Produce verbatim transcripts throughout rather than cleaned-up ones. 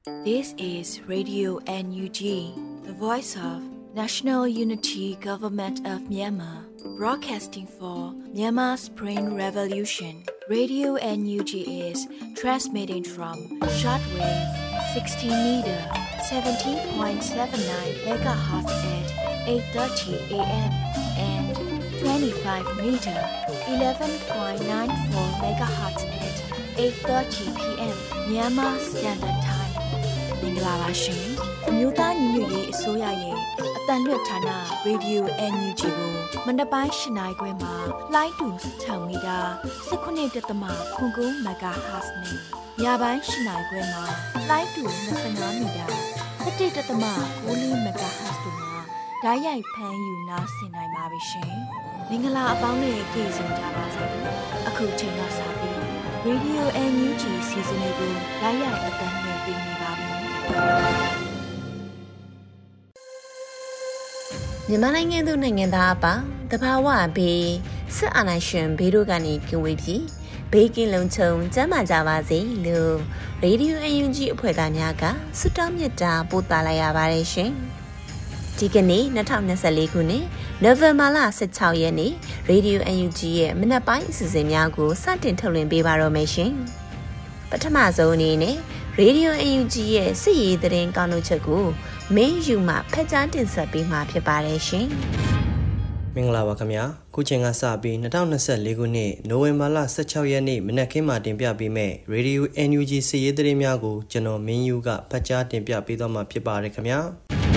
This is Radio N U G, the voice of National Unity Government of Myanmar, broadcasting for Myanmar's Spring Revolution. Radio N U G is transmitting from shortwave sixteen meter, seventeen point seven nine megahertz at eight thirty a m and twenty-five meter, eleven point nine four megahertz at eight thirty p m Myanmar Standard Time. မင်္ဂလာပါရှင်အမျိုးသားညီညွတ်ရေးအစိုးရရဲ့အတန်လွတ်ဌာန Radio N U G ကိုမနက်ပိုင်း၈နာရီခွဲမှာလိုင်းတူ၆မီတာ၁၉.၉ MHz နဲ့ညပိုင်း၈နာရီခွဲမှာလိုင်းတူ၂၅မီတာ၁၁.၉ MHz တို့မှာဓာတ်ရိုက်ဖမ်းယူနားဆင်နိုင်ပါပြီရှင်မင်္ဂလာအပေါင်းနဲ့ကြိုဆိုကြပါစို့အခုချိန်ကစပြီး Radio N U G စီစဉ်လေးကိုဓာတ်ရိုက်အတန်လွှင့်ပေးနေပါပြီမြန်မာနိုင်ငံသူနိုင်ငံသားအပါတဘာဝဘေးစစ်အာဏာရှင်ဘေးတို့ကနေကင်းဝေးပြီးဘေးကင်းလုံခြုံကျန်းမာကြပါစေလို့ Radio N U G အဖွဲ့သားများကဆုတောင်းမေတ္တာပို့သလိုက်ရပါတယ်ရှင်ဒီကနေ့၂၀၂၄ခုနှစ်နိုဝင်ဘာလ၁၆ရက်နေ့ Radio N U G ရဲ့မနက်ပိုင်းအစီအစဉ်များကိုစတင်ထုတ်လွှင့်ပေးပါတော့မယ်ရှင်ပထမဆုံးအနေနဲ့Radio N U G ရဲ့စစ်ရေးသတင်းကောင်းလို့ချက်ကိုမင်းယူမှဖက်ကြားတင်ဆက်ပေးမှာဖြစ်ပါတယ်ရှင်။မင်္ဂလာပါခင်ဗျာ။ခုချိန်ကစပြီး၂၀၂၄ခုနှစ်နိုဝင်ဘာလ၁၆ရက်နေ့မနက်ခင်းမှာတင်ပြပေးမယ့် Radio N U G စစ်ရေးသတင်းများကိုကျွန်တော်မင်းယူကဖက်ကြားတင်ပြပေးသွားမှာဖြစ်ပါတယ်ခင်ဗျာ။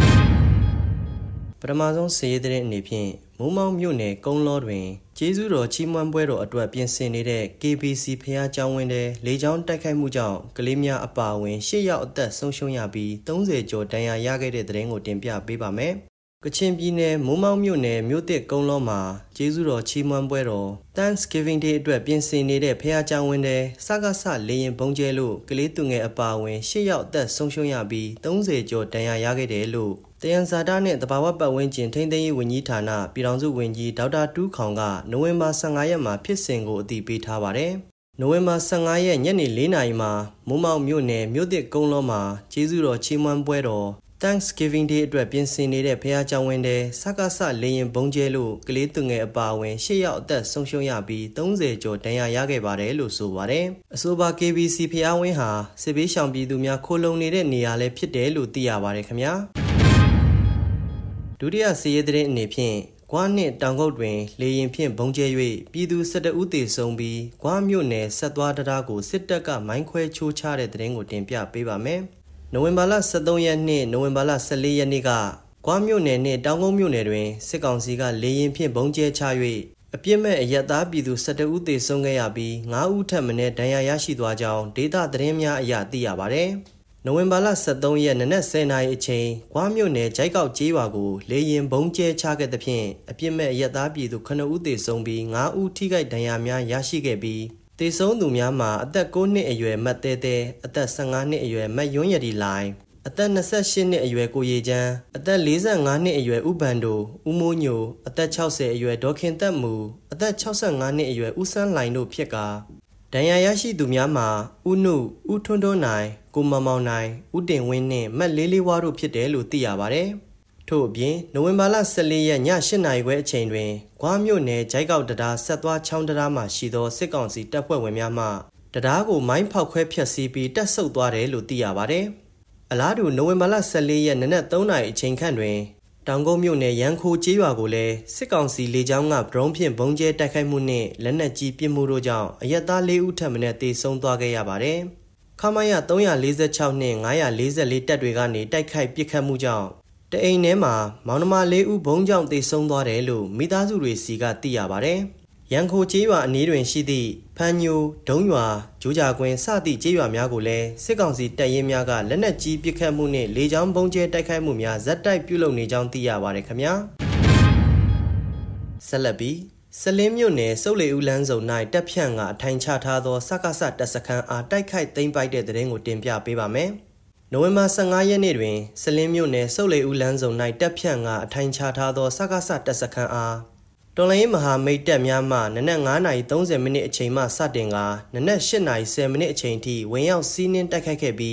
ပထမဆုံးစစ်ရေးသတင်းအနေဖြင့်မိုးမောက်မြို့နယ်ကုန်းလောတွင်ကျေးဇူးတော်ချီးမွမ်းပွဲတော်အတွက်ပြင်ဆင်နေတဲ့ K B C ဖျားကျောင်းဝင်းတဲ့လေကြောင်းတိုက်ခိုက်မှုကြောင့်ကလေးများအပါအဝင်၈ယောက်အသက်ဆုံးရှုံးရပြီး၃၀ကျော်ဒဏ်ရာရခဲ့တဲ့သတင်းကိုတင်ပြပေးပါမယ်။ကချင်ပြည်နယ်မိုးမောက်မြို့နယ်မြို့သစ်ကုန်းလောမှာကျေးဇူးတော်ချီးမွမ်းပွဲတော် Thanksgiving Day အတွက်ပြင်ဆင်နေတဲ့ဖျားကျောင်းဝင်းတဲ့စကားဆလေရင်ဘုံကျဲလို့ကလေးသူငယ်အပါအဝင်၈ယောက်အသက်ဆုံးရှုံးရပြီး၃၀ကျော်ဒဏ်ရာရခဲ့တယ်လို့တယန်ဇာတာနဲ့တဘာဝပတ်ဝန်းကျင်ထိန်းသိမ်းရေးဝန်ကြီးဌာနပြည်ထောင်စုဝန်ကြီးဒေါက်တာတူးခေါင်ကနိုဝင်ဘာ၁၅ရက်မှာဖြစ်စဉ်ကိုအတည်ပြုထားပါတယ်။နိုဝင်ဘာ၁၅ရက်ညနေ၄နာရီမှာမိုးမောက်မြို့နယ်မြို့သစ်ကုန်းလောမှာကျေးဇူးတော်ချီးမွမ်းပွဲတော် Thanksgiving Day အတွက်ပြင်ဆင်နေတဲ့ဖျားကျောင်းဝင်းတဲ့စကားဆလေရင်ဘုံကျဲလို့ကလေးသူငယ်အပါအဝင်၈ယောက်အသက်ဆုံးရှုံးရပြီး၃၀ကျော်ဒဏ်ရာရခဲ့ပါတယ်လို့ဆိုပါတယ်။အဆိုပါ K B C ဖျားဝင်းဟာစစ်ဘေးရှောင်ပြည်သူများခိုလုံနေတဲ့နေရာလည်းဖြစ်တယ်လို့သိရပါတယ်ခင်ဗျာ။ဒုတိယစစ်ရေးသတင်းအနေဖြင့်ဂွားနှင့်တောင်ကုတ်တွင်လေရင်ဖြင့်ဘုံကျဲ၍ပြည်သူ၁၁ဦးသေဆုံးပြီးဂွားမြို့နယ်ဆက်သွားတရားကိုစစ်တပ်ကမိုင်းခွဲချိုးချတဲ့သတင်းကိုတင်ပြပေးပါမယ်။နိုဝင်ဘာလ၁၃ရက်နေ့နိုဝင်ဘာလ၁၄ရက်နေ့ကဂွားမြို့နယ်နှင့်တောင်ကုတ်မြို့နယ်တွင်စစ်ကောင်စီကလေရင်ဖြင့်ဘုံကျဲချ၍အပြစ်မဲ့အရက်သားပြည်သူ၁၁ဦးသေဆုံးခဲ့ရပြီး၅ဦးထပ်မံဒဏ်ရာရရှိသွားကြောင်းဒေသသတင်းများအရသိရပါသည်။နိုဝင်ဘာလ၁၃ရက်နနက်၁၀နာရီအချိန်ဂွားမြို့နယ်ဂျိုက်ကောက်ကျေးရွာကိုလေရင်ဘုံကျဲချခဲ့သဖြင့်အပြစ်မဲ့ရက်သားပြည်သူခုနှစ်ဦးသေဆုံးပြီး၅ဦးထိခိုက်ဒဏ်ရာများရရှိခဲ့ပြီးသေဆုံးသူများမှာအသက်၉နှစ်အရွယ်မတ်တဲတဲအသက်၁၅နှစ်အရွယ်မတ်ယွန်းရတီလိုင်အသက်၂၈နှစ်အရွယ်ကိုရေချမ်းအသက်၄၅နှစ်အရွယ်ဥပန်တို့ဦးမိုးညိုအသက်၆၀အရွယ်ဒေါခင်သက်မူအသက်၆၅နှစ်အရွယ်ဦးစန်းလိုင်တို့ဖြစ်ကာဒဏ်ရာရရှိသူများမှာဦးနုဦးထွန်းထွန်းနိုင်ကိုမောင်မောင်နိုင်ဦးတင်ဝင်းနှင့်မတ်လေးလေးဝါတို့ဖြစ်တယ်လို့သိရပါတယ်။ထို့အပြင်နိုဝင်ဘာလ၁၄ရက်ည၈နာရီခွဲအချိန်တွင်ဂွားမြို့နယ်ဂျိုက်ကောက်တရားဆက်သွားချောင်းတရားမှရှိသောစစ်ကောင်စီတပ်ဖွဲ့ဝင်များမှတရားကိုမိုင်းဖောက်ခွဲဖျက်ဆီးပြီးတပ်ဆုတ်သွားတယ်လို့သိရပါတယ်။အလားတူနိုဝင်ဘာလ၁၄ရက်နနက်၃နာရီအချိန်ခန့်တွင်တောင်ကုန်းမြို့နယ်ရန်ခိုကျေးရွာကိုလည်းစစ်ကောင်စီလေကြောင်းကဒရုန်းဖြင့်ဘုံကျဲတိုက်ခိုက်မှုနှင့်လက်နက်ကြီးပစ်မှုတို့ကြောင့်အရက်သား၄ဦးထပ်မံသေဆုံးသွားခဲ့ရပါတယ်။ခမာယ၃၄၆နှင့်၅၄၄တပ်တွေကနေတိုက်ခိုက်ပစ်ခတ်မှုကြောင့်တအိမ်ထဲမှာမောင်နှမ၄ဦးဘုံကြောင့်သေဆုံးသွားတယ်လို့မိသားစုတွေစီကသိရပါတယ်။ရန်ခိုကျေးရွာအနီးတွင်ရှိသည့်ဖန်ညိုဒုံရွာဂျိုးကြကွင်းစသည့်ကျေးရွာများကိုလည်းစစ်ကောင်စီတပ်ရင်းများကလက်နက်ကြီးပစ်ခတ်မှုနှင့်လေကြောင်းဘုံကျဲတိုက်ခိုက်မှုများဇက်တိုက်ပြုလုပ်နေကြောင်းသိရပါတယ်ခင်ဗျာ။ဆက်လက်ပြီးစလင်းမြို့နယ်စုပ်လေဦးလန်းစုံ၌တပ်ဖြန့်ကအထိုင်ချထားသောစကားဆတပ်စခန်းအားတိုက်ခိုက်သိမ်းပိုက်တဲ့သတင်းကိုတင်ပြပေးပါမယ်။နိုဝင်ဘာ၁၅ရက်နေ့တွင်စလင်းမြို့နယ်စုပ်လေဦးလန်းစုံ၌တပ်ဖြန့်ကအထိုင်ချထားသောစကားဆတပ်စခန်းအားတော်လိုင်းမဟာမိတ်တပ်များမှနနက်၅နာရီ၃၀မိနစ်အချိန်မှစတင်ကနနက်၈နာရီ၁၀မိနစ်အချိန်ထိဝင်ရောက်စီးနင်းတိုက်ခိုက်ခဲ့ပြီး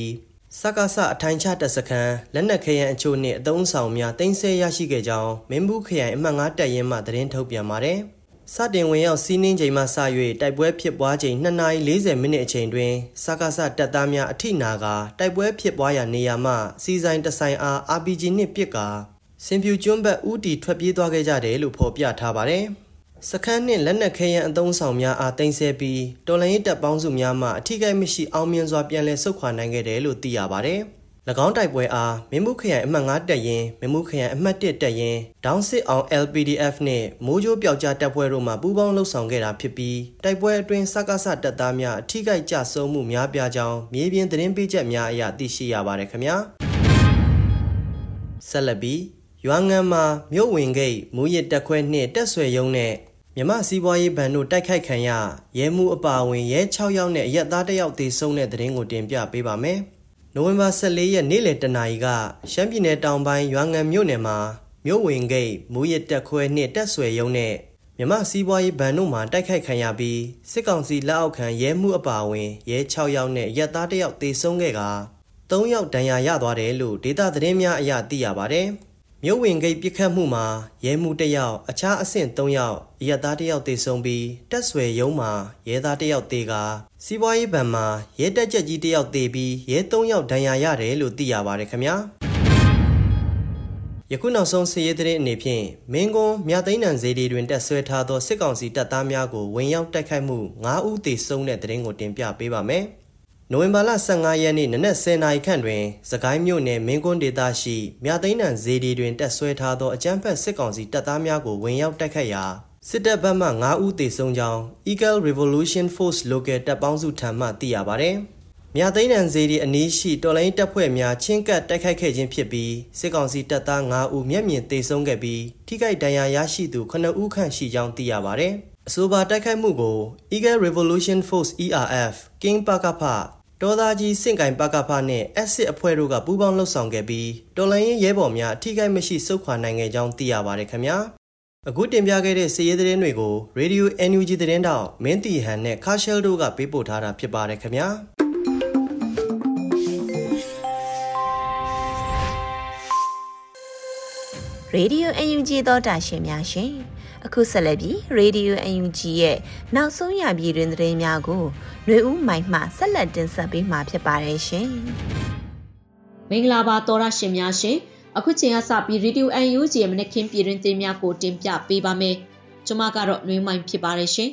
စကားဆအထိုင်ချတပ်စခန်းလက်နက်ခဲယမ်းအချို့နှင့်အသုံးဆောင်များတင်ဆက်ရရှိခဲ့ကြောင်းမင်းဘူးခရိုင်အမှတ်ငါတပ်ရင်းမှသတင်းထုတ်ပြန်ပါတယ်။စတင်ဝင်ရောက်စီးနင်းချိန်မှစ၍တိုက်ပွဲဖြစ်ပွားချိန်နှစ်နာရီလေးဆယ်မိနစ်အချိန်တွင်စကားဆတပ်သားများအထိနာကတိုက်ပွဲဖြစ်ပွားရာနေရာမှစီဆိုင်တဆိုင်အား အာရ်ပီဂျီ နှင့်ပစ်ကာစင်ပြူကျွန်းဘက်ဦးတီထွက်ပြေးသွားခဲ့ကြတယ်လို့ဖော်ပြထားပါတယ်။စခန်းနှင့်လက်နက်ခဲယမ်းအသုံးဆောင်များအားတင်ဆက်ပြီးတော်လှန်ရေးတပ်ပေါင်းစုများမှအထိကိမရှိအောင်မြင်စွာပြန်လည်ဆုတ်ခွာနိုင်ခဲ့တယ်လို့သိရပါတယ်။၎င်းတိုက်ပွဲအားမင်းဘူးခရိုင်အမှတ်ငါတပ်ရင်းမင်းဘူးခရိုင်အမှတ်တစ်တပ်ရင်းဒေါင်းစစ်အောင် အယ် ပီ ဒီ အက်ဖ် နှင့်မိုးကြိုးပျောက်ကြားတပ်ဖွဲ့တို့မှပူးပေါင်းလှုပ်ဆောင်ခဲ့တာဖြစ်ပြီးတိုက်ပွဲအတွင်းစကားဆတပ်သားများအထိကိကြဆုံးမှုများပြားကြောင်းမြေပြင်သတင်းပေးချက်များအရသိရှိရပါတယ်ခင်ဗျာ။ဆက်လက်ပြီးရွာငံမှာမြို့ဝင်ဂိတ်မူရစ်တက်ခွဲနှင့်တက်ဆွဲရုံးနဲ့မြမစီးပွားရေးဘဏ်တို့တိုက်ခိုက်ခံရရဲမှုအပါအဝင်ရဲ၆ယောက်နဲ့အရက်သားတစ်ယောက်သေဆုံးတဲ့သတင်းကိုတင်ပြပေးပါမယ်။နိုဝင်ဘာ၁၄ရက်နေ့လယ်တနာရီကရှမ်းပြည်နယ်တောင်ပိုင်းရွာငံမြို့နယ်မှာမြို့ဝင်ဂိတ်မူရစ်တက်ခွဲနှင့်တက်ဆွဲရုံးနဲ့မြမစီးပွားရေးဘဏ်တို့မှတိုက်ခိုက်ခံရပြီးစစ်ကောင်စီလက်အောက်ခံရဲမှုအပါအဝင်ရဲ၆ယောက်နဲ့အရက်သားတစ်ယောက်သေဆုံးခဲ့က၃ယောက်ဒဏ်ရာရသွားတယ်လို့ဒေသသတင်းများအရသိရပါတယ်။မြို့ဝင်ဂိတ်ပစ်ခတ်မှုမှာရဲမှုတစ်ယောက်အခြားအဆင့်၃ယောက်ရဲသားတစ်ယောက်သေဆုံးပြီးတက်ဆွဲရုံးမှာရဲသားတစ်ယောက်သေကာစီးပွားရေးဘဏ်မှာရဲတက်ချက်ကြီးတစ်ယောက်သေပြီးရဲ၃ယောက်ဒဏ်ရာရတယ်လို့သိရပါတယ်ခင်ဗျာယခုနောက်ဆုံးစစ်ရေးသတင်းအနေဖြင့်မင်းကွန်းမြသိန်းနံဈေးတွေတွင်တက်ဆွဲထားသောစစ်ကောင်စီတပ်သားများကိုဝင်ရောက်တိုက်ခိုက်မှု၅ဦးသေဆုံးတဲ့သတင်းကိုတင်ပြပေးပါမယ်နိုဝင်ဘာလ၁၅ရက်နေ့နနက်၁၀နာရီခန့်တွင်စကိုင်းမြို့နယ်မင်းကွန်းဒေသရှိမြသိန်းနံဈေးဒီတွင်တက်ဆွဲထားသောအကြမ်းဖက်စစ်ကောင်စီတပ်သားများကိုဝင်ရောက်တိုက်ခိုက်ရာစစ်တပ်ဘက်မှ၅ဦးသေဆုံးကြောင်း Eagle Revolution Force Local တပ်ပေါင်းစုထံမှသိရပါသည်။မြသိန်းနံဈေးဒီအနီးရှိတော်လိုင်းတပ်ဖွဲ့များချင်းကပ်တိုက်ခိုက်ခဲ့ခြင်းဖြစ်ပြီးစစ်ကောင်စီတပ်သား၅ဦးမျက်မြင်သေဆုံးခဲ့ပြီးထိခိုက်ဒဏ်ရာရရှိသူခုနှစ်ဦးခန့်ရှိကြောင်းသိရပါသည်။အဆိုပါတိုက်ခိုက်မှုကို Eagle Revolution Force အီ အာ် အက်ဖ် King ပကဖတော်သားကြီးစင့်ကင်ပကဖနဲ့အက်စစ်အဖွဲ့တို့ကပူးပေါင်းလှုပ်ဆောင်ခဲ့ပြီးတော်လိုင်းရဲဘော်များအထိကိမရှိစုခွာနိုင်ခဲ့ကြောင်းသိရပါတယ်ခင်ဗျာအခုတင်ပြခဲ့တဲ့စစ်ရေးသတင်းတွေကို Radio အန် ယူ ဂျီ သတင်းတောက်မင်းတီဟန်နဲ့ခါရှယ်တို့ကပေးပို့ထားတာဖြစ်ပါတယ်ခင်ဗျာရေဒီယို အန် ယူ ဂျီ သောတာရှင်များရှင်အခုဆက်လက်ပြီး Radio အန် ယူ ဂျီ ရဲ့နောက်ဆုံးရပြည်တွင်သတင်းများကိုຫນွေဦးမိုင်မှဆက်လက်တင်ဆက်ပေးမှာဖြစ်ပါတယ်ရှင်မင်္ဂလာပါသောတာရှင်များရှင်အခုချိန်ကစပြီး Radio အန် ယူ ဂျီ ရဲ့မနက်ခင်းပြည်တွင်သတင်းများကိုတင်ပြပေးပါမယ်ကျွန်မကတော့ຫນွေမိုင်ဖြစ်ပါတယ်ရှင်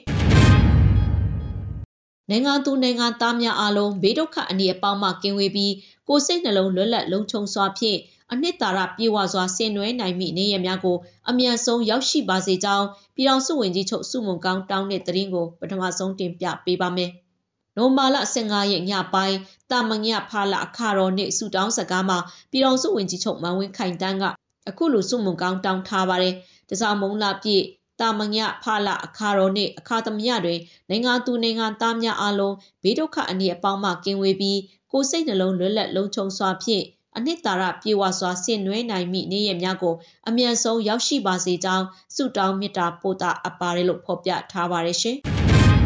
နိုင်ငံသူနိုင်ငံသားများအားလုံးဘေးဒုက္ခအနေအပေါင်းမှကင်းဝေးပြီးကိုယ်စိတ်နှလုံးလွတ်လပ်လုံခြုံစွာဖြင့်အနှစ်သာရပြေဝစွာဆင်နွှဲနိုင်မိနေရများကိုအမြန်ဆုံးရောက်ရှိပါစေကြောင်းပြည်ထောင်စုဝန်ကြီးချုပ်စုမုံကောင်းတောင်းတဲ့သတင်းကိုပထမဆုံးတင်ပြပေးပါမယ်။နိုမာလ၁၅ရက်ညပိုင်းတာမညဖလာအခါတော်နေ့စုတောင်းစကားမှာပြည်ထောင်စုဝန်ကြီးချုပ်မန်ဝင်းခိုင်တန်းကအခုလိုစုမုံကောင်းတောင်းထားပါတယ်။တစားမုံလာပြည့်တာမညဖလာအခါတော်နေ့အခါသမယတွင်နိုင်ငံသူနိုင်ငံသားများအားလုံးဘေးဒုက္ခအနေအပေါင်းမှကင်းဝေးပြီးကိုယ်စိတ်နှလုံးလွတ်လပ်လုံခြုံစွာဖြင့်အနှစ်သာရပြေဝစွာဆင်နွှဲနိုင်မိနေရများကိုအမြန်ဆုံးရောက်ရှိပါစေကြောင်းဆုတောင်းမေတ္တာပို့တာအပ်ပါတယ်လို့ဖော်ပြထားပါတယ်ရှင်။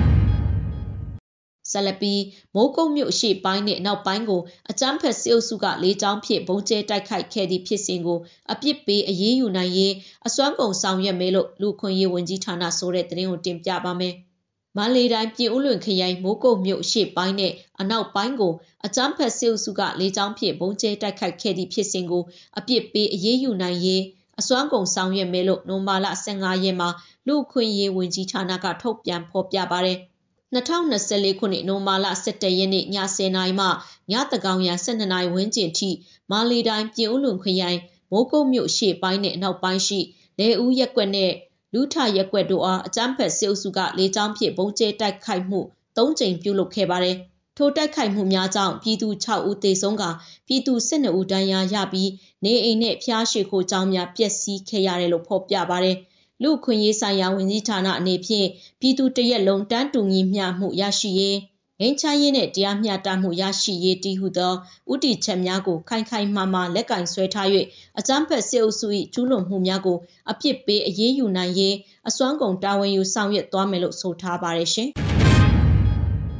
ဆလပီမိုးကုတ်မြို့အရှိပိုင်းနဲ့နောက်ပိုင်းကိုအကြမ်းဖက်စစ်အုပ်စုကလေးချောင်းဖြင့်ဘုံကျဲတိုက်ခိုက်ခဲ့သည့်ဖြစ်စဉ်ကိုအပြစ်ပေးအရေးယူနိုင်ရေးအစွမ်းကုန်ဆောင်ရွက်မယ်လို့လူခွင့်ရေးဝန်ကြီးဌာနဆိုတဲ့သတင်းကိုတင်ပြပါမယ်။မန္တလေးတိုင်းပြည်ဦးလွင်ခရိုင်မိုးကုတ်မြို့အရှိပိုင်းနဲ့အနောက်ပိုင်းကိုအကြမ်းဖက်စစ်အုပ်စုကလေးချောင်းဖြင့်ဘုံကျဲတိုက်ခိုက်ခဲ့သည့်ဖြစ်စဉ်ကိုအပြစ်ပေးအရေးယူနိုင်ရေးအစွမ်းကုန်ဆောင်ရွက်မယ်လို့နိုမာလ၁၅ရက်မှာလူခွင့်ရေးဝန်ကြီးဌာနကထုတ်ပြန်ဖော်ပြပါတယ်။၂၀၂၄ခုနှစ်နိုမာလ၁၁ရက်နေ့ည၁၀နာရီမှညတကောင်ရ၁၂နာရီဝန်းကျင်ထိမန္တလေးတိုင်းပြည်ဦးလွင်ခရိုင်မိုးကုတ်မြို့ရှေ့ပိုင်းနဲ့အနောက်ပိုင်းရှိလေဦးရက်ကွက်နဲ့လူထရက်ကွက်တို့အားအကြမ်းဖက်စစ်အုပ်စုကလေးချောင်းဖြင့်ဘုံကျဲတိုက်ခိုက်မှု၃ကြိမ်ပြုလုပ်ခဲ့ပါတယ်။ထိုတိုက်ခိုက်မှုများကြောင့်ပြည်သူ၆ဦးသေဆုံးကပြည်သူ၁၂ဦးဒဏ်ရာရပြီးနေအိမ်နဲ့ဖျားရှိခိုးကြောင်းများပျက်စီးခဲ့ရတယ်လို့ဖော်ပြပါတယ်။လူခွင့်ရေးဆိုင်ရာဝန်ကြီးဌာနအနေဖြင့်ပြည်သူတရက်လုံးတန်းတူညီမျှမှုရရှိရေးငြိမ်းချမ်းရေးနဲ့တရားမျှတမှုရရှိရေးတည်ဟုသောဥတီချက်များကိုခိုင်ခိုင်မာမာလက်ကင်ဆွဲထား၍အကြမ်းဖက်စစ်အုပ်စု၏ကျူးလွန်မှုများကိုအပြစ်ပေးအရေးယူနိုင်ရေးအစွမ်းကုန်တာဝန်ယူဆောင်ရွက်သွားမယ်လို့ဆိုထားပါတယ်ရှင်။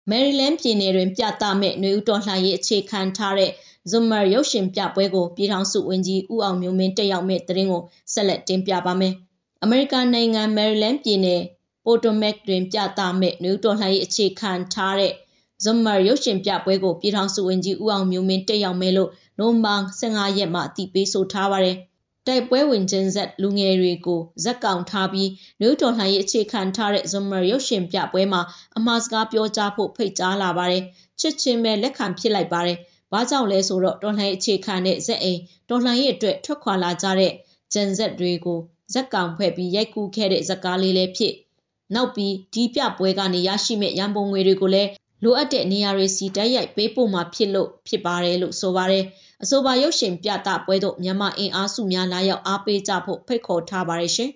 မယ်ရီလန်းပြည်နယ်တွင်ပြသမဲ့နွေဦးတော်လှန်ရေးအခြေခံထားတဲ့ Zoomer ရုပ်ရှင်ပြပွဲကိုပြည်ထောင်စုဝန်ကြီးဦးအောင်မျိုးမင်းတက်ရောက်မဲ့သတင်းကိုဆက်လက်တင်ပြပါမယ်။အမေရိကန်နိုင်ငံမယ်ရီလန်းပြည်နယ်ပိုတိုမက်တွင်ပြသမဲ့နွေဦးတော်လှန်ရေးအခြေခံထားတဲ့ Zoomer ရုပ်ရှင်ပြပွဲကိုပြည်ထောင်စုဝန်ကြီးဦးအောင်မျိုးမင်းတက်ရောက်မဲ့လို့နိုဝင်ဘာဆယ့်ငါရက်မှာအသိပေးဆိုထားပါတယ်။တိုက်ပွဲဝင်ခြင်းဇက်လူငယ်တွေကိုဇက်ကောင်ထားပြီးနွေဦးတော်လှန်ရေးအခြေခံထားတဲ့ Zoomer ရုပ်ရှင်ပြပွဲမှာအမှားစကားပြောကြားဖို့ဖိတ်ကြားလာပါတယ်။ချစ်ချင်းပဲလက်ခံဖြစ်လိုက်ပါတယ်။ဘာကြောင့်လဲဆိုတော့တော်လှန်ရေးအခြေခံတဲ့ဇက်အိမ်တော်လှန်ရေးအတွက်ထွက်ခွာလာကြတဲ့ဂျန်ဇက်တွေကိုဇက်ကောင်ဖွဲ့ပြီးရိုက်ကူးခဲ့တဲ့ဇက်ကားလေးလည်းဖြစ်နောက်ပြီးဒီပြပွဲကနေရရှိမဲ့ရန်ပုံငွေတွေကိုလည်းလိုအပ်တဲ့နေရာတွေစီတိုက်ရိုက်ပေးပို့မှာဖြစ်လို့ဖြစ်ပါတယ်လို့ဆိုပါတယ်။အဆိုပါရုပ်ရှင်ပြသပွဲသို့မြန်မာအင်အားစုများလာရောက်အားပေးကြဖို့ဖိတ်ခေါ်ထားပါတယ်ရှင်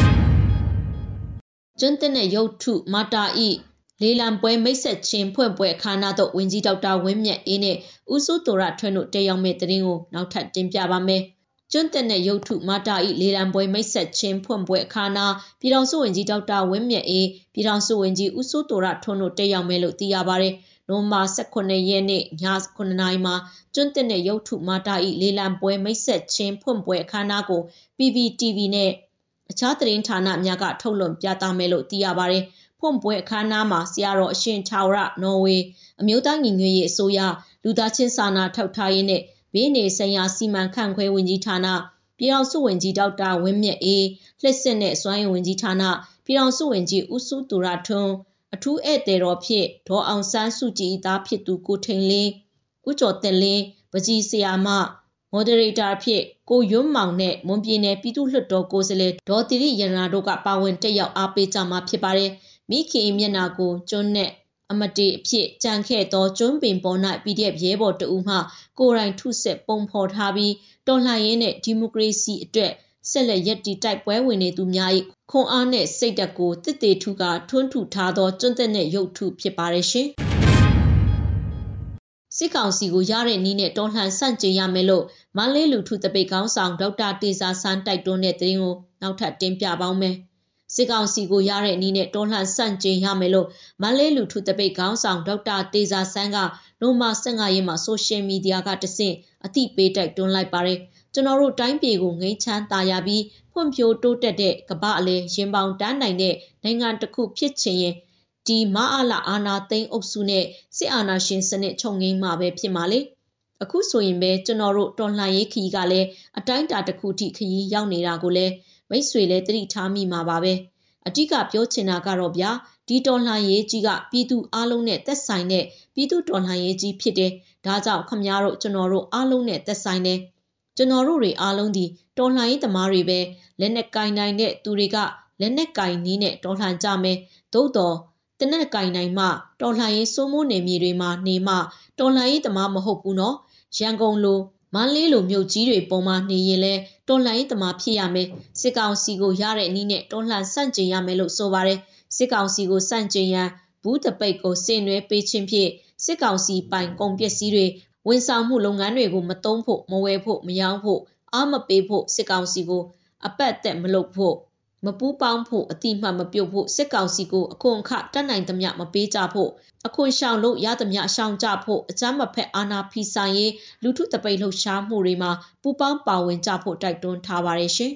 ။ကျွန်းတက်တဲ့ရုပ်ထုမာတာဤလေလံပွဲမိတ်ဆက်ချင်းဖွင့်ပွဲအခမ်းအနားသို့ဝန်ကြီးဒေါက်တာဝင်းမြတ်အေးနဲ့ဦးစိုးတိုရထွန်းတို့တက်ရောက်မဲ့တဲ့ရင်ကိုနောက်ထပ်တင်ပြပါမယ်။ကျွန်းတက်တဲ့ရုပ်ထုမာတာဤလေလံပွဲမိတ်ဆက်ချင်းဖွင့်ပွဲအခမ်းအနားပြည်ထောင်စုဝန်ကြီးဒေါက်တာဝင်းမြတ်အေးပြည်ထောင်စုဝန်ကြီးဦးစိုးတိုရထွန်းတို့တက်ရောက်မဲ့လို့သိရပါတယ်။နိုဝင်ဘာဆယ့်ခုနှစ်ရက်နေ့ညခုနှစ်နာရီမှာကျွန်းတက်တဲ့ရုပ်ထုမာတာဤလေလံပွဲမိတ်ဆက်ချင်းဖွင့်ပွဲအခမ်းအနားကို ပီ ဗီ တီ ဗီ နဲ့အခြားသတင်းဌာနများကထုတ်လွှင့်ပြသမယ်လို့သိရပါတယ်။ဖွင့်ပွဲအခမ်းအနားမှာဆရာတော်အရှင်ထာဝရနော်ဝေအမျိုးသားညီညွတ်ရေးအစိုးရလူသားချင်းစာနာထောက်ထားရေးနဲ့ဘေးနေဆိုင်ရာစီမံခန့်ခွဲဝင်ကြီးဌာနပြည်ထောင်စုဝန်ကြီးဒေါက်တာဝင်းမြတ်အေးလှစ်စစ်နဲ့စွမ်းရည်ဝန်ကြီးဌာနပြည်ထောင်စုဝန်ကြီးဦးစုသူရထွန်းအထူးဧည့်သည်တော်ဖြစ်ဒေါ်အောင်ဆန်းစုကြည်သားဖြစ်သူကိုထိန်လင်းဦးကျော်တက်လင်းပကြီးဆရာမမော်ဒရေတာဖြစ်ကိုရွန်းမောင်နဲ့မွန်ပြည်နယ်ပြည်သူ့လွှတ်တော်ကိုယ်စားလှယ်ဒေါ်တိရိရတနာတို့ကပါဝင်တက်ရောက်အားပေးကြမှာဖြစ်ပါတယ်။မိခင်မျက်နာကိုကျွန်းနဲ့အမတေအဖြစ်ကြံခဲ့သောကျွန်းပင်ပေါ်၌ ပီ ဒီ အက်ဖ် ရဲဘော်တဦးမှကိုယ်တိုင်ထုဆက်ပုံဖော်ထားပြီးတော်လှန်ရေးနဲ့ဒီမိုကရေစီအတွက်ဆက်လက်ရပ်တည်တိုက်ပွဲဝင်နေသူများ၏ခွန်အားနဲ့စိတ်ဓာတ်ကိုတစ်တေထုကထွန်းထူထားသောကျွန်းသက်တဲ့ရုပ်ထုဖြစ်ပါတယ်ရှင်။စစ်ကောင်စီကိုရတဲ့နည်းနဲ့တော်လှန်ဆန့်ကျင်ရမယ်လို့မန္တလေးလူထုတပိတ်ခေါင်းဆောင်ဒေါက်တာတေဇာဆန်းတိုက်တွန်းတဲ့သတင်းကိုနောက်ထပ်တင်ပြပါောင်းမယ်။စစ်ကောင်စီကိုရတဲ့နည်းနဲ့တော်လှန်ဆန့်ကျင်ရမယ်လို့မန္တလေးလူထုတပိတ်ခေါင်းဆောင်ဒေါက်တာတေဇာဆန်းကနိုဝင်ဘာဆယ့်ငါရက်မှာဆိုရှယ်မီဒီယာကတဆင့်အသိပေးတိုက်တွန်းလိုက်ပါတယ်။ကျွန်တော်တို့တိုင်းပြည်ကိုငြိမ်းချမ်းသာယာပြီးဖွံ့ဖြိုးတိုးတက်တဲ့ကမ္ဘာအလဲရင်ပေါင်တန်းနိုင်တဲ့နိုင်ငံတစ်ခုဖြစ်ချင်ရင်ဒီမအားလာအာနာသိန်းအုပ်စုနဲ့စစ်အာဏာရှင်စနစ်ချုပ်ငြိမ်းမှာပဲဖြစ်မှာလေအခုဆိုရင်ပဲကျွန်တော်တို့တော်လှန်ရေးခရီးကလည်းအတိုင်းအတာတစ်ခုထိခရီးရောက်နေတာကိုလည်းမိတ်ဆွေလည်းသတိထားမိမှာပါပဲအတိကပြောချင်တာကတော့ဗျာဒီတော်လှန်ရေးကြီးကပြည်သူအလုံးနဲ့သက်ဆိုင်တဲ့ပြည်သူတော်လှန်ရေးကြီးဖြစ်တယ်ဒါကြောင့်ခမများတို့ကျွန်တော်တို့အလုံးနဲ့သက်ဆိုင်တယ်ကျွန်တော်တို့တွေအလုံးဒီတော်လှန်ရေးသမားတွေပဲလက်နဲ့ကင်နိုင်တဲ့သူတွေကလက်နဲ့ကင်နီးနဲ့တော်လှန်ကြမယ်သို့တော်တနက်ကင်နိုင်မှတော်လှန်ရေးစိုးမိုးနေမြေတွေမှာနေမှတော်လှန်ရေးသမားမဟုတ်ဘူးနော်ရန်ကုန်လိုမန္တလေးလိုမြို့ကြီးတွေပေါ်မှာနေရင်လဲတော်လှန်ရေးသမားဖြစ်ရမယ်စစ်ကောင်စီကိုရတဲ့နည်းနဲ့တော်လှန်ဆန့်ကျင်ရမယ်လို့ဆိုပါတယ်စစ်ကောင်စီကိုဆန့်ကျင်ရန်ဘူးတပိတ်ကိုစင်နွဲပေးခြင်းဖြင့်စစ်ကောင်စီပိုင်ကုန်ပစ္စည်းတွေဝန်ဆောင်မှုလုပ်ငန်းတွေကိုမသုံးဖို့မဝယ်ဖို့မရောင်းဖို့အားမပေးဖို့စစ်ကောင်စီကိုအပတ်အသက်မလုပ်ဖို့မပူးပေါင်းဖို့အတိမတ်မပြုတ်ဖို့စစ်ကောင်စီကိုအခွန်အခတတ်နိုင်သမျှမပေးကြဖို့အခွန်ရှောင်လို့ရသမျှရှောင်ကြဖို့အကြမ်းမဖက်အာဏာဖီဆိုင်ရေးလူထုတပိတ်လှုပ်ရှားမှုတွေမှာပူးပေါင်းပါဝင်ကြဖို့တိုက်တွန်းထားပါတယ်ရှင်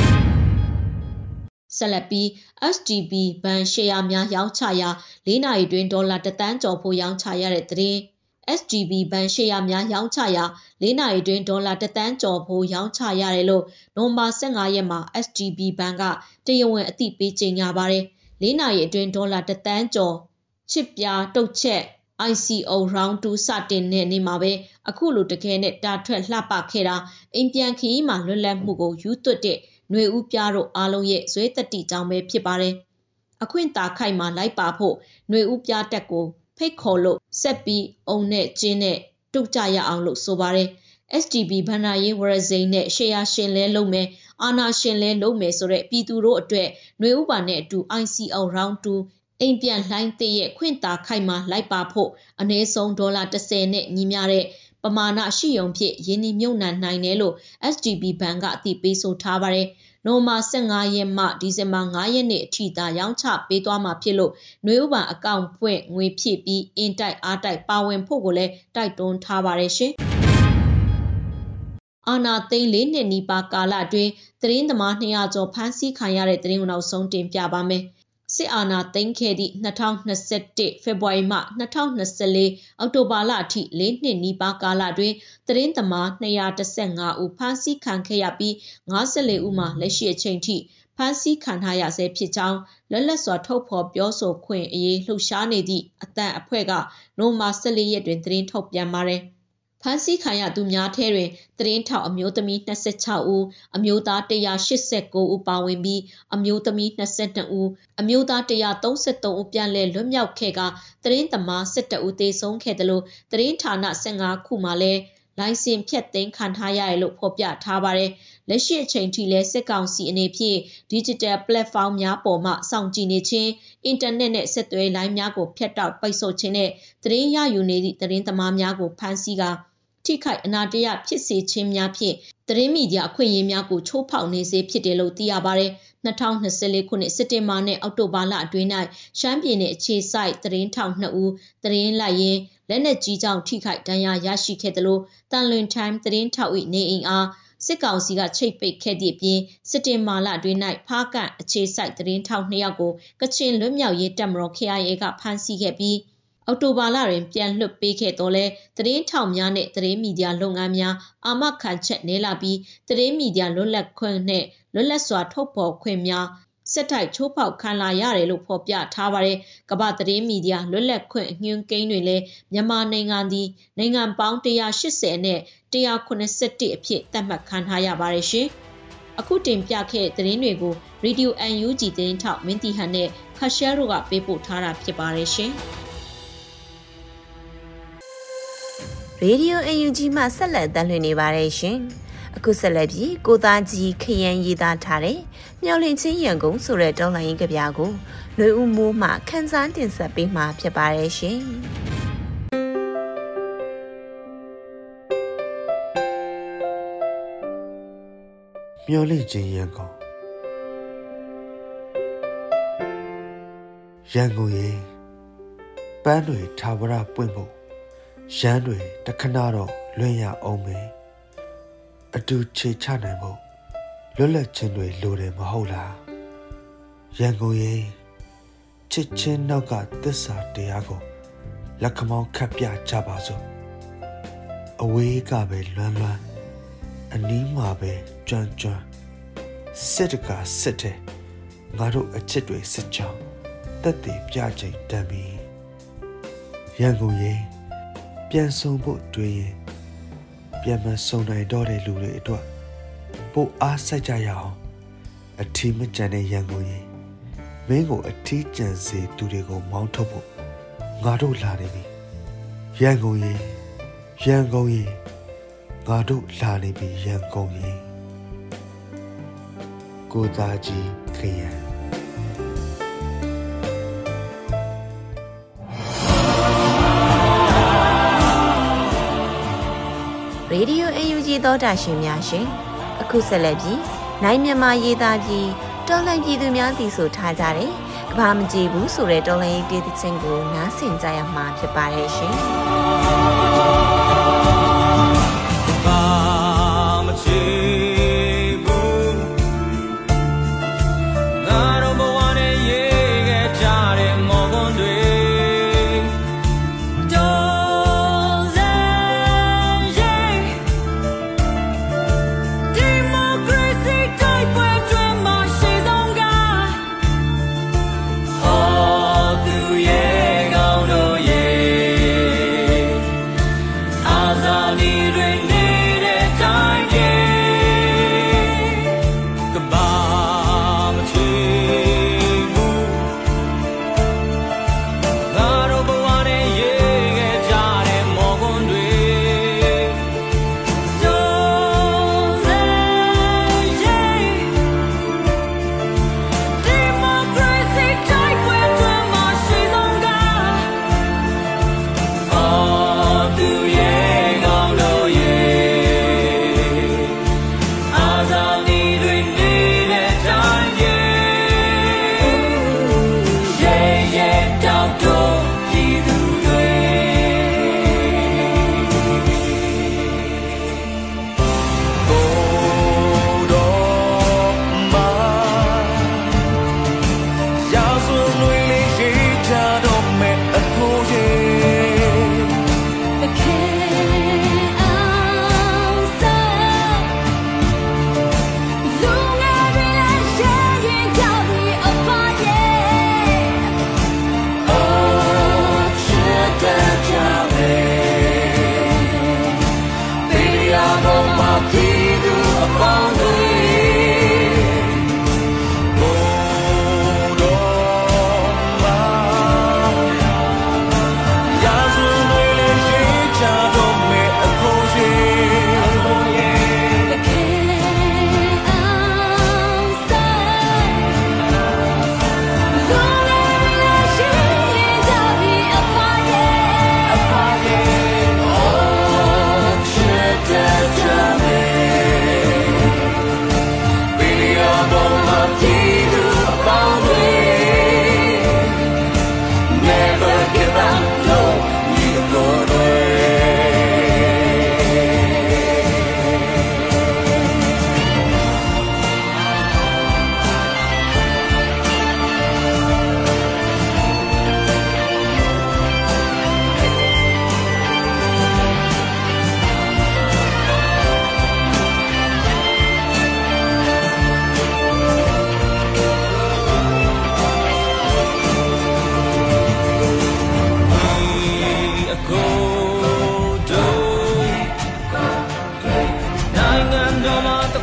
ဆက်လက်ပြီး အက်စ် ဒီ ဘီ ဘဏ်ရှယ်ယာများရောင်းချရာလေးနာရီတွင်ဒေါ်လာတစ်သန်းကျော်ဖို့ရောင်းချရတဲ့သတင်း အက်စ် ဒီ ဘီ ဘဏ်ရှယ်ယာများရောင်းချရာလေးနာရီတွင်ဒေါ်လာတစ်သန်းကျော်ဖို့ရောင်းချရတယ်လို့နိုဝင်ဘာဆယ့်ငါရက်မှာ အက်စ် ဒီ ဘီ ဘဏ်ကတရားဝင်အသိပေးကြေညာပါတယ်လေးနာရီအတွင်းဒေါ်လာတစ်သန်းကျော်ချစ်ပြားတုတ်ချက် အိုင် စီ အို Round တူစတင်တဲ့နေ့မှာပဲအခုလိုတကယ်နဲ့တာထွက်လှပခဲ့တာအိမ်ပြန်ခရီးမှာလွတ်လပ်မှုကိုယူသွတ်တဲ့ຫນွေဦးပြားတို့အားလုံးရဲ့ဇွဲတတိကြောင့်ပဲဖြစ်ပါတယ်အခွင့်တာခိုက်မှာလိုက်ပါဖို့ຫນွေဦးပြားတက်ကိုဖိတ်ခေါ်လို့ဆက်ပြီးအုံနဲ့ကျင်းနဲ့တုတ်ကြရအောင်လို့ဆိုပါတယ် အက်စ် ဒီ ဘီ ဘဏ္ဍာရေးဝရဇိန်နဲ့ရှယ်ယာရှင်လဲလုပ်မယ်အာဏာရှင်လဲလုပ်မယ်ဆိုတဲ့ပြည်သူတို့အတွက်ຫນွေဥပါနဲ့အတူ အိုင် စီ အို Round တူအိမ်ပြန်လှိုင်းတဲ့ရဲ့ခွင့်တာခိုက်မှာလိုက်ပါဖို့အနည်းဆုံးဒေါ်လာတစ်ဆယ်နဲ့ညီမျှတဲ့ပမာဏရှိယုံဖြင့်ယင်းဒီမြုံနှံနိုင်တယ်လို့ S D B ဘဏ်ကအသိပေးဆိုထားပါတယ်။နိုဝင်ဘာဆယ့်ငါရက်မှဒီဇင်ဘာငါရက်နေ့အထိသာရောင်းချပေးသွားမှာဖြစ်လို့နွေဥပံအကောင့်ဖွင့်ငွေဖြည့်ပြီးအင်တိုက်အားတိုက်ပါဝင်ဖို့ကိုလည်းတိုက်တွန်းထားပါတယ်ရှင်။အာနာသိန်းလေးနှစ်နီးပါးကာလအတွင်းသတင်းသမားနှစ်ရာကျော်ဖမ်းဆီးခံရတဲ့သတင်းကိုနောက်ဆုံးတင်ပြပါမယ်။စစ်အာဏာသိမ်းခဲ့သည့်နှစ်ထောင်နှစ်ဆယ့်တစ်ဖေဖော်ဝါရီမှနှစ်ထောင်နှစ်ဆယ့်လေးအောက်တိုဘာလအထိလေးနှစ်နီးပါးကာလအတွင်းသတင်းသမားနှစ်ရာတစ်ဆယ့်ငါဦးဖမ်းဆီးခံခဲ့ရပြီးငါးဆယ့်လေးဦးမှာလက်ရှိအချိန်ထိဖမ်းဆီးခံထားရဆဲဖြစ်ကြောင်းလက်လက်စွာထုတ်ဖော်ပြောဆိုခွင့်အရေးလှုပ်ရှားနေသည့်အသံအဖွဲ့ကနိုဝင်ဘာဆယ့်လေးရက်တွင်သတင်းထုတ်ပြန်ပါတယ်။ဖမ်းဆီးခံရသူများထဲတွင်သတင်းထောက်အမျိုးသမီး၂၆ဦးအမျိုးသား၁၈၉ဦးပါဝင်ပြီးအမျိုးသမီး၂၂ဦးအမျိုးသား၁၃၃ဦးပြန်လည်လွတ်မြောက်ခဲ့ကသတင်းသမား၁၁ဦးသေဆုံးခဲ့တယ်လို့သတင်းဌာန၁၅ခုမှလည်းလိုင်စင်ဖြတ်သိမ်းခံထားရတယ်လို့ဖော်ပြထားပါတယ်။လက်ရှိအချိန်ထိလည်းစစ်ကောင်စီအနေဖြင့် Digital Platform များပေါ်မှစောင့်ကြည့်နေခြင်းအင်တာနက်နဲ့ဆက်သွယ်လိုင်းများကိုဖျက်တောက်ပိတ်ဆို့ခြင်းနဲ့သတင်းရယူနေသည့်သတင်းသမားများကိုဖမ်းဆီးကာထိခိုက်အနာတရဖြစ်စေခြင်းများဖြင့်သတင်းမီဒီယာအခွင့်အရေးများကိုချိုးဖောက်နေစေဖြစ်တယ်လို့သိရပါတယ်။နှစ်ထောင်နှစ်ဆယ့်လေးခုနှစ်စက်တင်ဘာနဲ့အောက်တိုဘာလအတွင်း၌ရှမ်းပြည်နယ်အခြေစိုက်သတင်းထောက်နှစ်ဦးသတင်းလိုက်ရင်းလက်နက်ကြီးကြောင့်ထိခိုက်ဒဏ်ရာရရှိခဲ့တယ်လို့တန်လွင်တိုင်းသတင်းထောက်၏နေအိမ်အားစစ်ကောင်စီကချိတ်ပိတ်ခဲ့သည့်အပြင်စက်တင်ဘာလအတွင်း၌ဖားကန့်အခြေစိုက်သတင်းထောက်နှစ်ယောက်ကိုကချင်လွတ်မြောက်ရေးတပ်မတော် K I A ကဖမ်းဆီးခဲ့ပြီးအောက်တိုဘာလတွင်ပြန်လွှတ်ပေးခဲ့တော့လဲသတင်းထောက်များနဲ့သတင်းမီဒီယာလုပ်ငန်းများအာမခံချက်နေလာပြီးသတင်းမီဒီယာလွတ်လပ်ခွင့်နဲ့လွတ်လပ်စွာထုတ်ဖော်ခွင့်များစက်တိုက်ချိုးဖောက်ခံလာရတယ်လို့ဖော်ပြထားပါတယ်။ကမ္ဘာသတင်းမီဒီယာလွတ်လပ်ခွင့်အညွှန်းကိန်းတွေလည်းမြန်မာနိုင်ငံသည်နိုင်ငံပေါင်း၁၈၀နဲ့၁၇၁အဖြစ်သတ်မှတ်ခံထားရပါတယ်ရှင်။အခုတင်ပြခဲ့သတင်းတွေကို Radio အန် ယူ ဂျီ သတင်းထောက်မင်းတီဟန်နဲ့ခါရှဲတို့ကပေးပို့ထားတာဖြစ်ပါတယ်ရှင်။ Radio အန် ယူ ဂျီ မှဆက်လက်တင်ပြနေပါတယ်ရှင်။အခုဆက်လက်ပြီးကိုသားကြီးခရမ်းရေးသားထားတဲ့မျော်လင့်ခြင်းရန်ကုန်ဆိုတဲ့တောင်းလိုင်းကဗျာကိုຫນွေဦးမိုးမှခန်းစားတင်ဆက်ပေးမှာဖြစ်ပါတယ်ရှင်။မျော်လင့်ခြင်းရန်ကုန်ရန်ကုန်ရဲ့ပန်းတွေထာဝရပွင့်ဖို့ရန်တွေတခဏတော့လွင့်ရအောင်မယ်အတူခြေချနိုင်ဖို့လွတ်လပ်ခြင်းတွေလိုတယ်မဟုတ်လားရန်ကုန်ရဲ့ချစ်ချင်းနောက်ကသစ္စာတရားကိုလက်ခမောင်းခတ်ပြကြပါစို့အဝေးကပဲလွမ်းလွမ်းအနီးမှာပဲကြွမ်းကြွမ်းစစ်တကာစစ်တဲ့ငါတို့အချစ်တွေစစ်ချောင်းတက်တည်ပြချိန်တန်ပြီရန်ကုန်ရဲ့ပြန်ဆုံဖို့တွေ့ရင်ပြန်မဆုံနိုင်တော့တဲ့လူတွေအတွက်ပိုအားစိုက်ကြရအောင်အထီးမကျန်တဲ့ရန်ကုန်ရင်မင်းကိုအထီးကျန်စေသူတွေကိုမောင်းထုတ်ဖို့ငါတို့လာနေပြီရန်ကုန်ရင်ရန်ကုန်ရင်ငါတို့လာနေပြီရန်ကုန်ရင်ကိုသားကြီးခရမ်းရေဒီယို အန် ယူ ဂျီ သောတာရှင်များရှင်အခုဆက်လက်ပြီးနိုင်မြန်မာရေးသားပြီးတော်လှန်ပြည်သူများတည်ဆိုထားကြတဲ့ကဘာမကြည့်ဘူးဆိုတဲ့တော်လှန်ရေးတေးသချင်းကိုနားဆင်ကြရမှာဖြစ်ပါတယ်ရှင်ဘာမကြည့်ဘူးငါတို့ဘဝနဲ့ရေးခဲ့ကြတဲ့မော်ကွန်းတွေ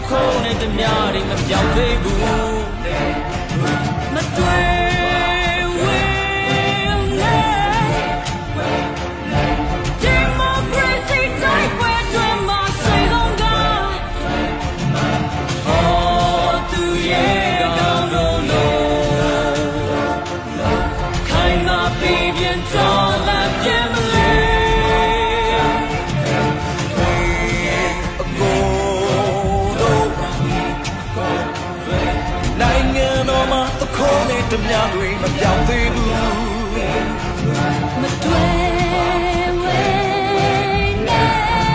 ခေါ်နေတဲ့မြတွေမပြောင်းသေးဘူးမတွေ့တမများတွေမပြောင်းသေးဘူးမတွေ့ဝဲနဲ့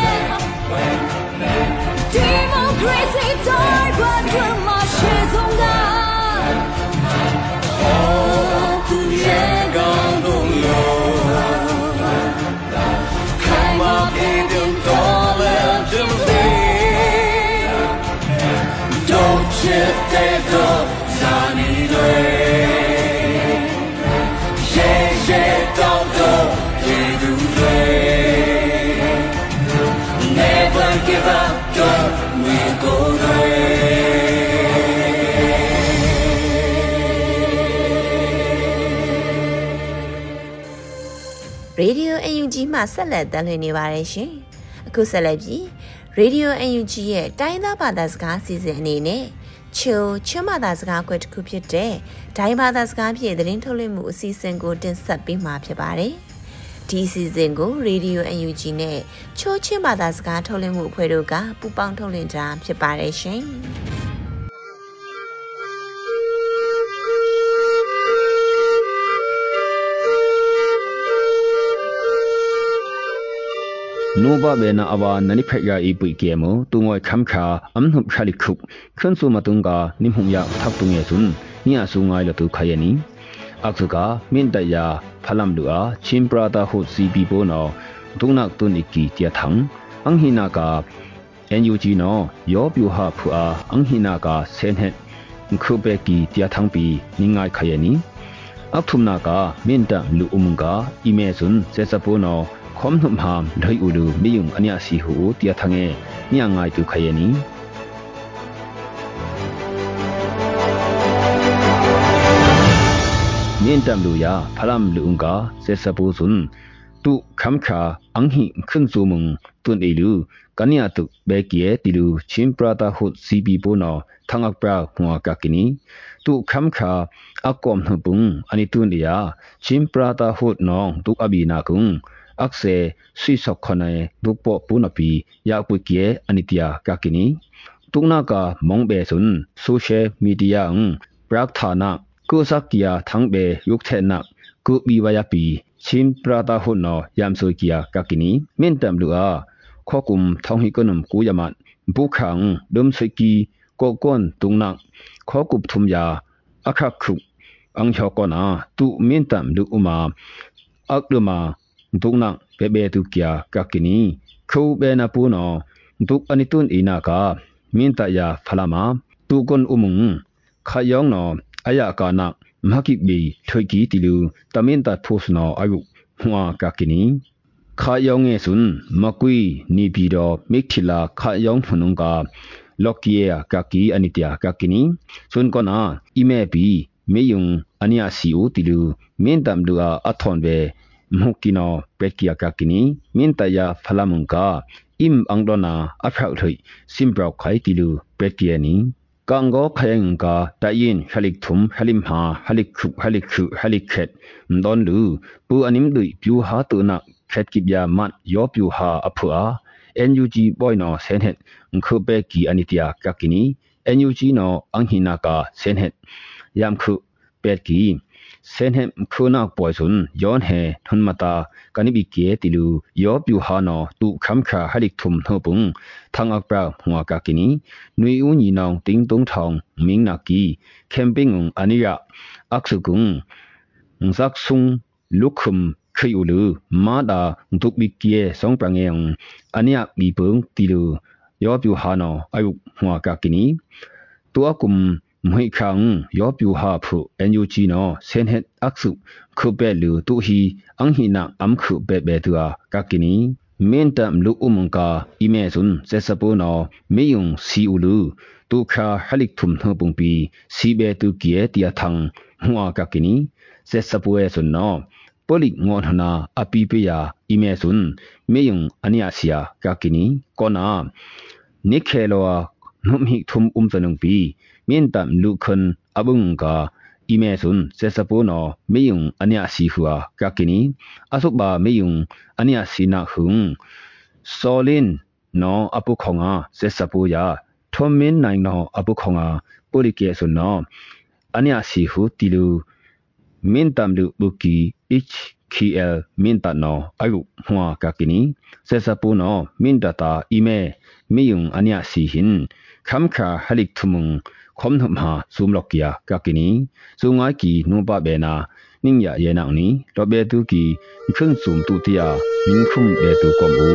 ဒီမိုကရေစီတိုင်းကွာတွေမှာရှေ့ဆုံးကသူရဲ့ကောင်းလို့ရောခိုင်မာပြီးတော့လည်းကျမသေး Don't you dare go sunny day Give up, don't we go there? Radio အန် ယူ ဂျီ မှာဆက်လက်တင်နေပါတယ်ရှင်။အခုဆက်လက်ပြီး Radio အန် ယူ ဂျီ ရဲ့တိုင်းသားဘာသာစကားအစီအစဉ်အနေနဲ့ချိုချမ်းဘာသာစကားကွက်တစ်ခုဖြစ်တဲ့ဒိုင်းဘာသာစကားဖြင့်သတင်းထုတ်လွှင့်မှုအစီအစဉ်ကိုတင်ဆက်ပေးမှာဖြစ်ပါတယ်။ဒီအစီအစဉ်ကို Radio အန် ယူ ဂျီ နဲ့ချိုချမ်းဘာသာစကားထုတ်လွှင့်မှုအဖွဲ့တို့ကပူးပေါင်းထုတ်လွှင့်တာဖြစ်ပါတယ်ရှင်။နိုဘာဘေနာအဝါနနိဖက်ယာဤပွိကေမတုငွိုခမ်ခါအမ်နှုပ်ခလိခုခွန်းစုမတုံကနိမှုယထပ်တုငေစွန်းနိအဆုငိုင်လတုခယနီအခုကမင်တယာဖလမ်လူအားချင်းပရာတာဟုစီဘီဘောနောဒုနက်တုန်ဤကီတျာထံအင်ဟိနာကအန်ယူဂျီနောယောပြူဟာဖူအားအင်ဟိနာကဆန်ဟက်ခုဘေကီတျာထံပီနိငိုင်ခယနီအခုနာကမင်တလူအုံကအီမေစွန်းစေစပိုနောခွန်နှမဟမ်ဒိုင်ဥလူမီယုံအညာစီဟူတျာထငေညငိုင်တုခယနီမြင့်တမ်လူယာဖလမ်လူငါစေစပူစွန်တုခမ်ခါအင်ဟိခွန်းဇုမုံတွန်အီလူကနိယတုဘေကီယေတီလူချင်းပရာတာဟုစီဘီပိုနောထငက်ပရာဟွာကကီနီတုခမ်ခါအကောမ်နှပုန်အနိတွန်ဒီယာချင်းပရာတာဟုနောတုအဘီနာကုံakse sui sok khone dukpo punapi ya pukie anitia kakini tungna ka mongbe sun social media ang prak thana ko sakya thangbe yukthena na ku biwaya pi chim prata hunno yamso kia kakini mentam lua khokum thonghi konum kuyaman bukhang dum seki kokon tungna khokup thumya akhak khu ang chokona tu mentam lu uma akluma dukna bebe tu kya kakini khu be na pu no duk anitun ina ka minta ya phalama tu kon umung khayong no aya ka na maki bi thoiki tilu taminta phus no ayu hwa kakini khayong e sun makui ni bi do mikthila khayong phunung ka lokia kaki anitia kakini sun kona ime bi meyung ania siu tilu mintam lua athon be mukino pekia kakini mintaya phalamungka im angdona aphau thui simbrau khai tilu pekiani kango khayangka tayin halik thum halim ha halik khu halik khu halik khet ndon lu pu anim dui pyu ha tu na khet kipya mat yo pyu ha aphua N U G boy no senhet khu peki anitia kakini N U G no anghina ka senhet yam khu peki senhem khuna poison yon he thunmata kanibi ke tilu yo pyu ha no tu khamkha halik thum thopung thangak pra hwa ka kini nui u ni nong ting tong thong ming na ki camping ung aniya aksukung ngsak sung lukhum khayulu ma da duk bi ke song prangeng aniya bi pung tilu yo pyu ha no ayu hwa ka kini tu akum mhoi khang yo pyu ha phu N U G no senhet aksu khu be lu tu hi anghi na am khu be be tu a kakini mentam lu umungka imesun sesapono meyung si ulu tukha halik thum thopungpi sibe tu kie tia thang hwa ka kini sesapoe sunno polik ngon hana apipeya imesun meyung ania sia ka kini kona nikheloa nomhi thum umtanungpi mentam lu khun abungka imesun sesapono meyung ania si hua ka kini asukba meyung ania sina hung solin no apukhonga sesapoya thomin nai no apukhonga polike sunno ania si hu tilu mintam lu buki h k l minta no ayu hwa ka kini sesapono mintata ime meyung ania si hin khamkha halik thumung khomnumha sumlokya ka kini sungai ki nupa bena ningya yena ni lobe tu ki khung sum tu tia ningkhum be tu komu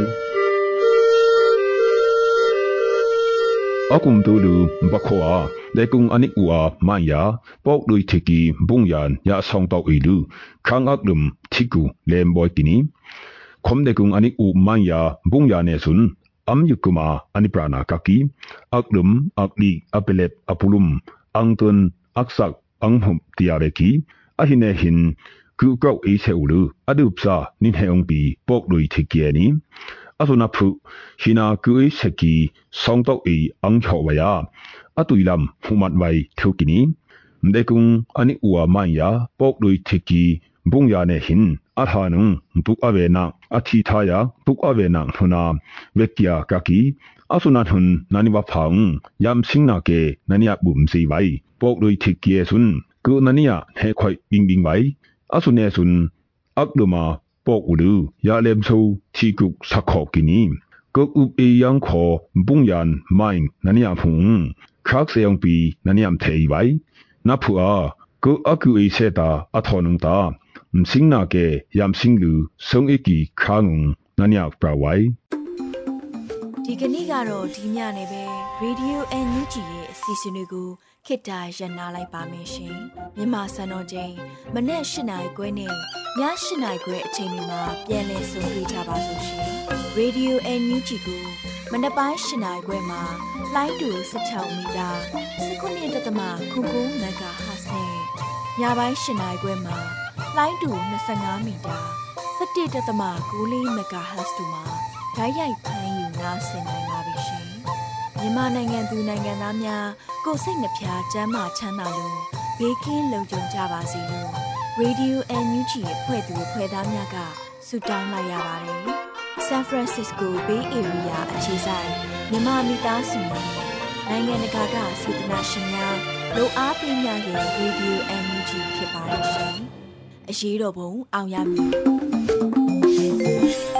akum tu lu bakhoa dekung anik ua maya pok lui thiki bungyan ya song tau ilu khang aklum thiku lemboy kini khom dekung anik u maya bungya ne sun am yukuma aniprana kaki aklum akli apelep apulum angtun aksak anghum tiareki ahine hin ku kau e seulu adupsa nin heongpi pok lui thikiani asuna phu hina ku e seki songtok e angchowaya atuilam humat wai thukini mdekung ani uwa maya pok lui thiki bungya ne hin athanung buk avena athi thaya buk avena huna vekya kaki asuna hun naniwa phang yam singna ke nania bum si wai pok lui thiki sun ku nania he khoi bing bing wai asune sun akluma pok ulu ya lem so thikuk sakho kini ko up e yang kho bungyan main nania phung khak seong pi naniam thei wai na phua ko aku e seta athonung ta msingna ke yam singlu song eki khang nania prawai ဒီကနေ့ကတော့ဒီညနေပဲ Radio အန် ယူ ဂျီ ရဲ့အစီအစဉ်လေးကိုခေတ္တရနာလိုက်ပါမယ်ရှင်မြန်မာစံတော်ချိန်မနေ့၈နာရီခွဲနဲ့ည၈နာရီခွဲအချိန်တွေမှာပြန်လည်ဆုံတွေ့ကြပါစို့ရှင် Radio အန် ယူ ဂျီ ကိုမနေ့ပိုင်း၈နာရီခွဲမှာလိုင်းတူ၁၆မီတာ၁၉.၉ MHz နဲ့ညပိုင်း၈နာရီခွဲမှာလိုင်းတူ၂၅မီတာ၁၁.၉၄ MHz တို့မှာဓာတ်ရိုက်ဖမ်းယူနားဆင်နိုင်ပါပြီရှင်မြန်မာနိုင်ငံသူနိုင်ငံသားများကိုယ်စိတ်နှပြချမ်းသာချမ်းသာလို့ဘေးကင်းလုံခြုံကြပါစေလို့ Radio အန် ယူ ဂျီ ရဲ့ဖွဲ့သူဖွဲ့သားများကဆုတောင်းလိုက်ရပါတယ် San Francisco Bay Area အခြေစိုက်မြန်မာမိသားစုများနိုင်ငံတကာကစေတနာရှင်များလိုအားပေးများရဲ့ Radio အန် ယူ ဂျီ ဖြစ်ပါတယ်ရှင်အရေးတော်ပုံအောင်ရမည်